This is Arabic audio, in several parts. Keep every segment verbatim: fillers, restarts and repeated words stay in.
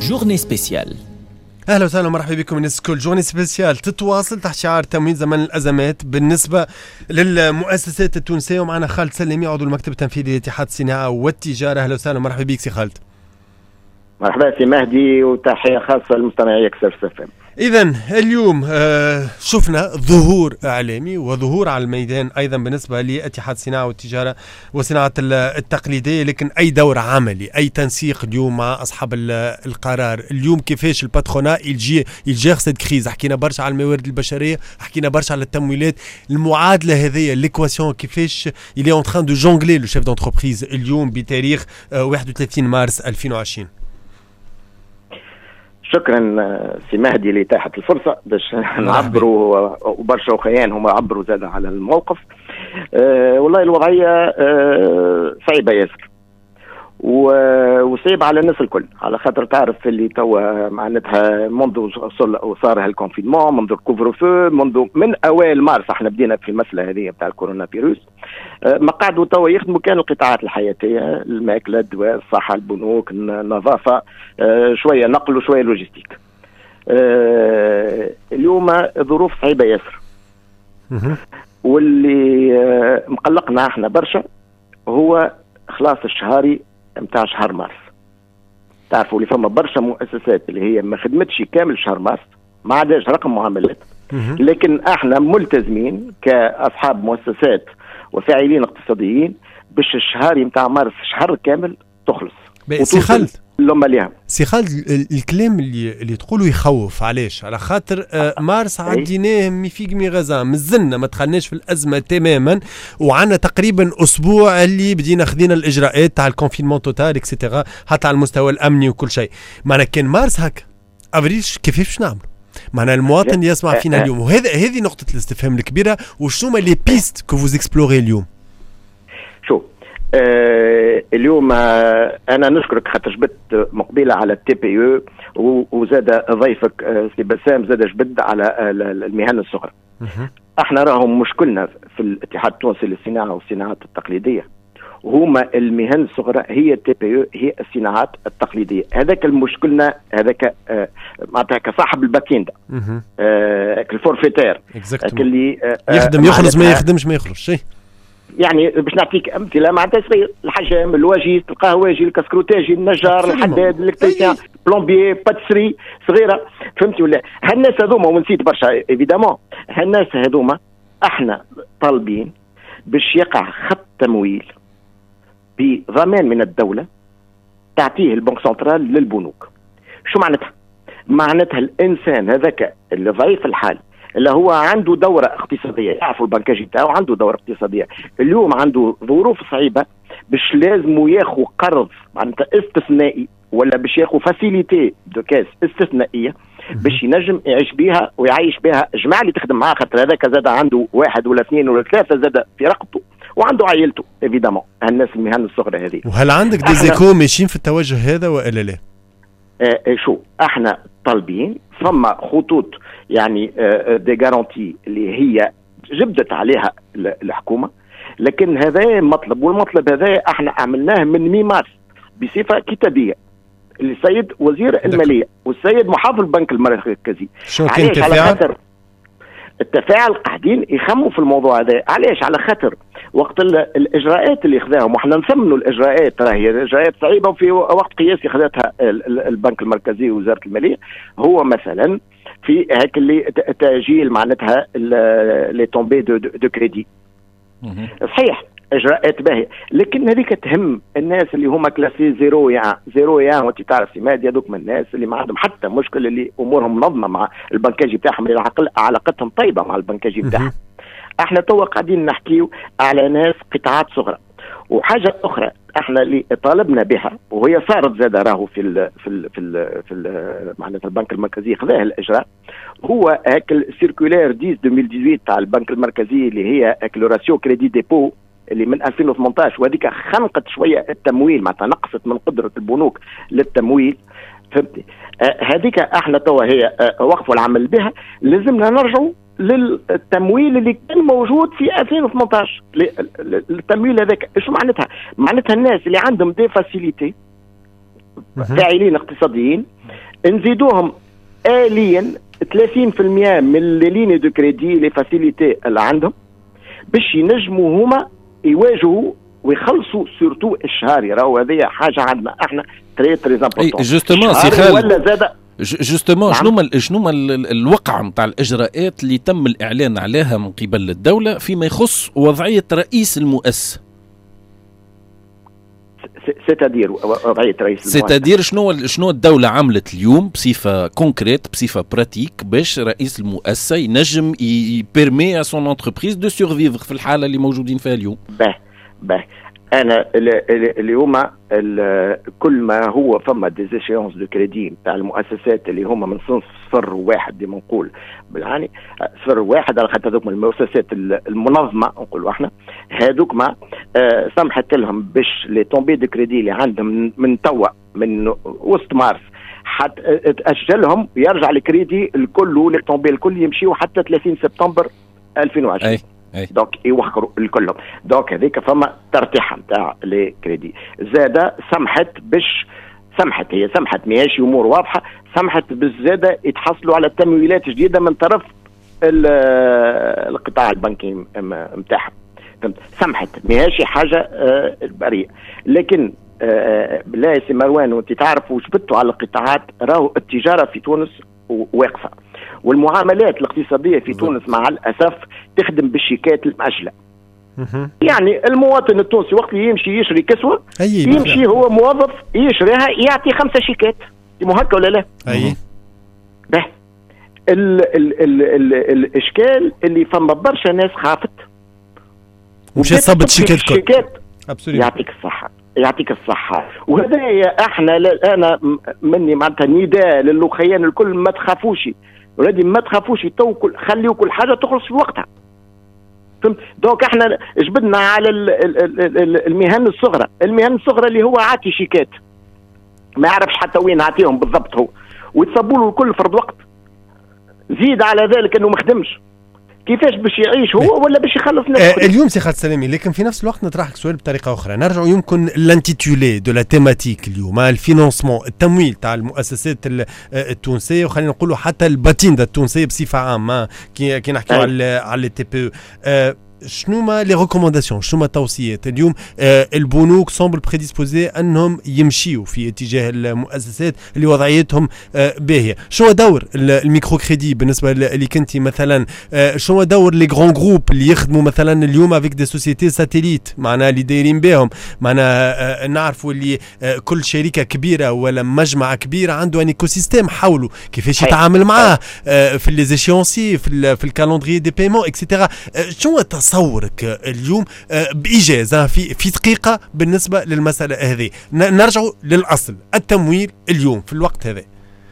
جورني سبيسيال. اهلا وسهلا ومرحبا بكم من سكول جورني سبيسيال تتواصل تحت شعار تموين زمن الازمات بالنسبه للمؤسسات التونسيه. ومعنا خالد سلمي عضو المكتب التنفيذي لاتحاد الصناعه والتجاره. اهلا وسهلا ومرحبا بك سي خالد. مرحبا سي مهدي وتحيه خاصه للمستمعين اكثر سفهم. إذن اليوم آه شفنا ظهور إعلامي وظهور على الميدان أيضا بالنسبة لاتحاد الصناعة والتجارة والصناعة التقليدية، لكن أي دور عملي أي تنسيق اليوم مع أصحاب القرار اليوم؟ كيفاش الباترونا يجي يجي سيد كريز؟ حكينا برشا على الموارد البشرية، حكينا برشا على التمويلات، المعادلة هذه ليكواسيون كيفاش يلي اون تران دو جونغلي لو شيف دونتربريز اليوم بتاريخ آه واحد وثلاثين مارس ألفين وعشرين. شكرا سي مهدي لإتاحة الفرصة باش نعبروا، وبرشا وخيان هم عبروا زاد على الموقف. أه والله الوضعية أه صعيبة ياسر وصعيبة على الناس الكل، على خاطر تعرف اللي توا معناتها منذ صار هالكونفينمون، منذ الكوفر فو، منذ من أوائل مارس احنا بدينا في المسألة هذه بتاع الكورونا فيروس. أه ما قعدوا توا يخدموا كان القطاعات الحياتية، الماكلة، الدواء، الصحة، البنوك، النظافة، أه شوية نقل وشوية لوجستيك. أه اليوم ظروف صعيبة ياسر، واللي أه مقلقنا احنا برشا هو خلاص الشهري متاع شهر مارس. تعرفوا اللي فما برشا مؤسسات اللي هي ما خدمتش كامل شهر مارس، ما عادش رقم معاملات، لكن احنا ملتزمين كأصحاب مؤسسات وفاعلين اقتصاديين باش الشهري متاع مارس شهر كامل تخلص. سي خالد لما ليها سي خالد الكلام اللي اللي تقولوا يخوف. علاش؟ على خاطر آه مارس عديناه مي فيق مي غزا، مازلنا ما دخلناش في الازمه تماما، وعنا تقريبا اسبوع اللي بدينا خذينا الاجراءات تاع الكونفينمون توتال اكسيتيرا حتى على المستوى الامني وكل شيء. معنا كان مارس هكا افريل كيفاش نعمل؟ معنا المواطن اللي يسمع فينا اليوم، وهذا هذه نقطه الاستفهام الكبيره. وشنو لي بيست كو فوز اكسبلوري اليوم؟ شو آه اليوم آه انا نشكرك خاطر جبت مقبله على التي بي او، وزاد ضيفك آه سي بسام زاد جبد على آه المهن الصغرى. احنا راهم مشكلنا في الاتحاد التونسي للصناعه والصناعات التقليديه هما المهن الصغرى، هي التي بي او، هي الصناعات التقليديه. هذاك المشكلنا هذاك آه معناتها كصاحب الباكيندا آه الفورفيتير اللي آه يخدم يخلص ما يخدمش ما يخرج شيء. يعني باش نعطيك امثله معناتها صغير، الحجام، الواجيس، القهواجي، الكسكروتاجي، النجار، الحداد، الالكتريسيان، بلومبيي، باتسري صغيره، فهمتي ولا؟ هالناس هذوما ونسيت برشا ايفيدامون، هالناس هذوما احنا طالبين باش يقع خط تمويل بضمان من الدوله تعطيه البنك سنترال للبنوك. شو معناتها؟ معناتها الانسان هذاك اللي ضعيف الحال اللي هو عنده دورة اقتصادية، يعرفوا البنكاجي بتاعه عنده دورة اقتصادية، اليوم عنده ظروف صعيبة باش لازم ياخذ قرض معناتها استثنائي، ولا باش ياخذ فاسيليتي دو كاس استثنائية باش ينجم يعيش بها ويعيش بها الجماعة اللي تخدم معاه، خاطر هذاك زاد عنده واحد ولا اثنين ولا ثلاثة زاد في رقبته وعنده عائلته ايفيدامون، الناس المهن الصغرى هذه. وهل عندك ديزيكو ماشيين في التوجه هذا ولا لا؟ آه شو احنا طالبين فما خطوط يعني آه دي غارانتي اللي هي جبدت عليها الحكومه، لكن هذا مطلب، والمطلب هذا احنا عملناه من مي مارس بصفه كتابيه للسيد وزير الماليه والسيد محافظ البنك المركزي. شو كان تفاعل؟ التفاعل قاعدين يخموا في الموضوع هذا. علاش؟ على خاطر وقت الاجراءات اللي خذاهم وحنا نثمنوا الاجراءات، راهي اجراءات صعيبه وفي وقت قياسي خذتها البنك المركزي ووزاره الماليه، هو مثلا في هيك اللي تاجيل معناتها لي تومبي دو, دو كريدي. صحيح اجراءات باهيه، لكن هذيك تهم الناس اللي هما كلاسي زيرو يا زيرو يا وانت تعرف سماد هذوك من الناس اللي ما عندهم حتى مشكل، اللي امورهم منظمه مع البنكاجي بتاعهم، اللي علاقتهم طيبه مع البنكاجي بتاعهم. احنا توا قاعدين نحكيو على ناس قطاعات صغرى. وحاجه اخرى احنا اللي طالبنا بها وهي صارت زاد راهو في ال في ال في ال في ال معناتها البنك المركزي خذاه الاجراء، هو هاك السيركولير عشرة ألفين وثمانية عشر تاع البنك المركزي اللي هي هاك لو راسيو كريدي ديبو اللي من ألفين وثمانية عشر، وهذيك خنقت شويه التمويل، معناتها نقصت من قدره البنوك للتمويل، فهمتي؟ هذيك آه احنا توا هي آه وقفوا العمل بها، لازمنا نرجعوا للتمويل اللي كان موجود في ألفين وثمانية عشر. التمويل هذاك شو معناتها؟ معناتها الناس اللي عندهم دي فاسيليتي فاعلين اقتصاديين نزيدوهم آليا ثلاثين بالمئة من الليني دو كريدي لي فاسيليتي اللي عندهم باش ينجموا هما يواجهوا ويخلصوا سورتو الشهري. راهو هذه حاجه عندنا احنا تري تري امبورطون. جوستومون سي خالد ولا زاد جوستومون شنو ما شنو ما الوقع نتاع الاجراءات اللي تم الاعلان عليها من قبل الدوله فيما يخص وضعيه رئيس المؤسسه؟ سيتادير وضعيه رئيس المؤسسه سيتادير شنو شنو الدوله عملت اليوم بصفه كونكريت بصفه براتيك باش رئيس المؤسسه ينجم يبيرمي ا سون انتربريز دو سورفيفر في الحاله اللي موجودين فيها اليوم؟ باه باه انا اليوم كل ما هو فما ديزيشيونس دو كريدي تاع المؤسسات اللي هما من صنف صفر واحد ديما نقول يعني صفر واحد على خاطر هذوك المؤسسات المنظمه نقولوا احنا هذوك ما آه سمحت لهم باش لي تومبي دو كريدي اللي عندهم من توا من وسط مارس حتى تاجلهم يرجع الكريدي الكل لي تومبي الكل يمشيوا حتى ثلاثين سبتمبر ألفين وعشرين. أي. دونك يوخروا الكلهم. دونك هذيك فما ترتيحه نتاع لي كريدي زاده سمحت باش سمحت هي سمحت ماهيش امور واضحه سمحت بالزاده يتحصلوا على تمويلات جديده من طرف القطاع البنكي نتاعهم. سمحت ماهيش حاجه بريئه لكن بالله يا سي مروان وانت تعرف وجبتوا على القطاعات راهو التجاره في تونس واقفه والمعاملات الاقتصاديه في تونس مع الاسف تخدم بالشيكات المأجله. يعني المواطن التونسي وقت يمشي يشري كسوه يمشي هو موظف يشريها يعطي خمسه شيكات مو هكا ولا لا؟ اي به ال ال ال ال الاشكال اللي فما برشا ناس خافت ومشي صبت شيكات يعطيك الصحه يعطيك الصحة. وهذا احنا انا مني معناتها نداء للخيان الكل ما تخافوش ولادي ما تخافوش تو كل خليوا كل حاجة تخلص في وقتها. فهمت؟ دونك احنا جبدنا على المهن الصغرى المهن الصغرى اللي هو عاطي شيكات ما يعرفش حتى وين عاطيهم بالضبط هو ويتصبوا له الكل فرد وقت. زيد على ذلك انه ما خدمش كيفاش باش يعيش هو ولا باش يخلص نفسه؟ آه اليوم سي خالد سلامي لكن في نفس الوقت نطرح لك سؤال بطريقه اخرى نرجع يمكن لانتيتولي دو لا تيماتيك اليوم الفينانسمون التمويل تاع المؤسسات التونسيه وخلينا نقولوا حتى الباتين التونسيه بصفه عامه كي كي نحكيو على على التي بي او شنو ما لي ريكومونداسيون شنو ما التوصيات اليوم آه البنوك سامبل بريديسبوزي انهم يمشيوا في اتجاه المؤسسات اللي وضعيتهم آه باهيه. شنو دور الميكرو كريدي بالنسبه اللي كنتي مثلا آه شنو دور لي غران جروب اللي يخدموا مثلا اليوم افيك دي سوسيتي ساتيليت معناها اللي دايرين بهم معناها آه نعرفوا اللي آه كل شركه كبيره ولا مجمع كبير عنده ان ايكو سيستيم حوله كيفاش يتعامل معاه آه في لي زيشيونسي في, في الكالندري دي بايمون اكسيتيرا. آه شنو تصورك اليوم بإجازة في في دقيقة بالنسبة للمسألة هذه؟ نرجع للأصل التمويل اليوم في الوقت هذا.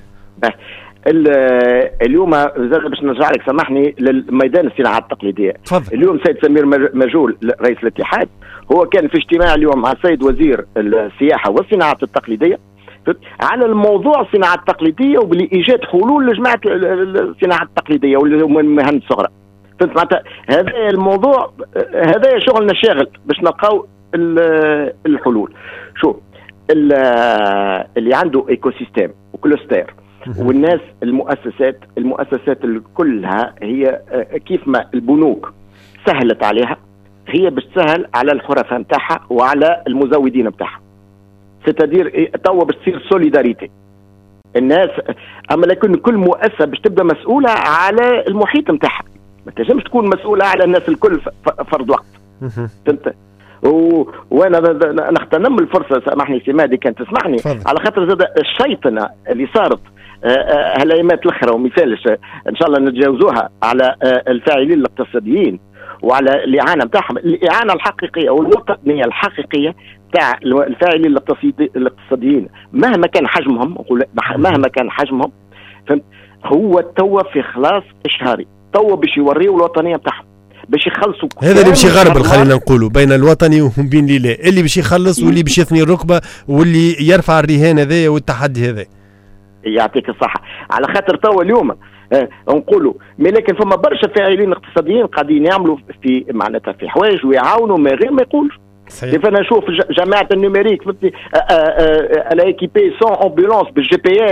اليوم باش نرجع لك سامحني للميدان الصناعات التقليدية. فضل. اليوم سيد سمير مجول رئيس الاتحاد هو كان في اجتماع اليوم مع السيد وزير السياحة والصناعات التقليدية على الموضوع الصناعات التقليدية وبإيجاد حلول لجماعة الصناعات التقليدية والمهن الصغرى. فهمت معناتها هذا الموضوع هذا شغلنا الشاغل باش نلقاو الحلول. شوف اللي عنده ايكو سيستيم وكلوستر والناس المؤسسات المؤسسات كلها هي كيف ما البنوك سهلت عليها هي باش تسهل على الحرفاء نتاعها وعلى المزودين نتاعها. ستدير توا باش تصير سوليداريتي الناس اما لكن كل مؤسسه باش تبدا مسؤوله على المحيط نتاعها ما تنجمش تكون مسؤولة على الناس الكل فرد وقت. فهمت؟ و... وانا نغتنم الفرصة سامحني سي مهدي كان تسمعني فضل. على خاطر زاد الشيطنة اللي صارت هالايامات الاخرى ومثالش ان شاء الله نتجاوزوها على الفاعلين الاقتصاديين وعلى الاعانة نتاعهم الاعانة الحقيقية والوطنية الحقيقية تاع الفاعلين الاقتصاديين مهما كان حجمهم مهما كان حجمهم فهمت؟ هو توا في خلاص اشهاري توا باش يوريوا الوطنيه بتاعهم باش يخلصوا هذا اللي باش يغربل خلينا نقولوا بين الوطني وبين اللي لا اللي باش يخلص واللي باش يثني الركبه واللي يرفع الرهان هذايا والتحدي هذا. يعطيك الصحه على خاطر توا اليوم آه نقولوا مي لكن فما برشا فاعلين اقتصاديين قاعدين يعملوا في معناتها في حوايج ويعاونوا من غير ما يقولوا. كيف انا نشوف جماعه النيميريك فهمتني الا ايكيبي سون امبولانس بالجي بي اس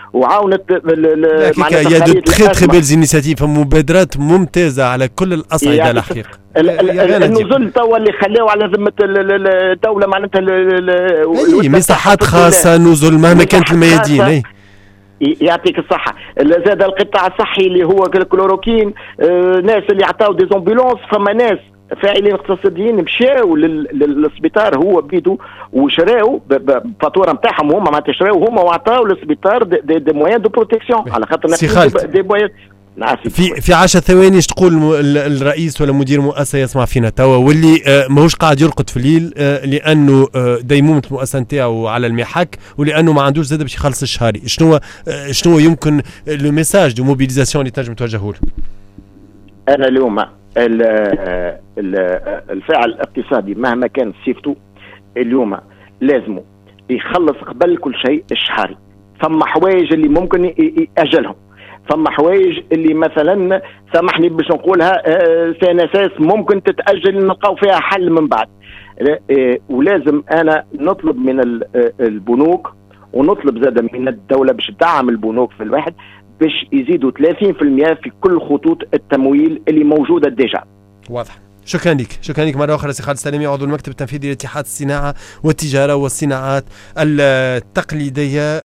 وعاونت معناتها يا دو تري تري بيل انيشيتيف، مبادرات ممتازه على كل الاصعده يعني الحقيقه. النزول توا اللي خلاو على ذمه الدوله معناتها مساحات خاصه، نزل مهما كانت الميادين. يعطيك الصحة. زاد القطاع الصحي اللي هو الكلوروكين، آه ناس اللي عطاو دي زومبولونس، فما ناس فاعلين اقتصاديين مشاو للسبيطار هو بيدو وشراو بفاتوره نتاعهم هما معناتها شراو هما وعطاو للسبيطار دي, دي موان دو بروتيكسيون على خاطر دي موان. في في عشر ثواني ايش تقول الرئيس ولا مدير مؤسسه يسمع فينا توا واللي آه ماهوش قاعد يرقد في الليل آه لانه آه ديمومه المؤسسه نتاعو على المحك ولانه ما عندوش زاد باش يخلص الشهري، شنو آه شنو يمكن لو ميساج دو موبيليزاسيون اللي تنجم توجهه له؟ انا اليوم الفاعل الاقتصادي مهما كان صفته اليوم لازم يخلص قبل كل شيء الشهري. ثم حوايج اللي ممكن يأجلهم، ثم حوايج اللي مثلا سامحني باش نقولها سنساس ممكن تتأجل نلقاو فيها حل من بعد. ولازم انا نطلب من البنوك ونطلب زاد من الدولة باش تدعم البنوك في الواحد باش يزيدوا ثلاثين بالمئة في كل خطوط التمويل اللي موجودة ديجا. واضح. شكرا لك، شكرا لك مرة أخرى سي خالد السلامي عضو المكتب التنفيذي لاتحاد الصناعة والتجارة والصناعات التقليدية.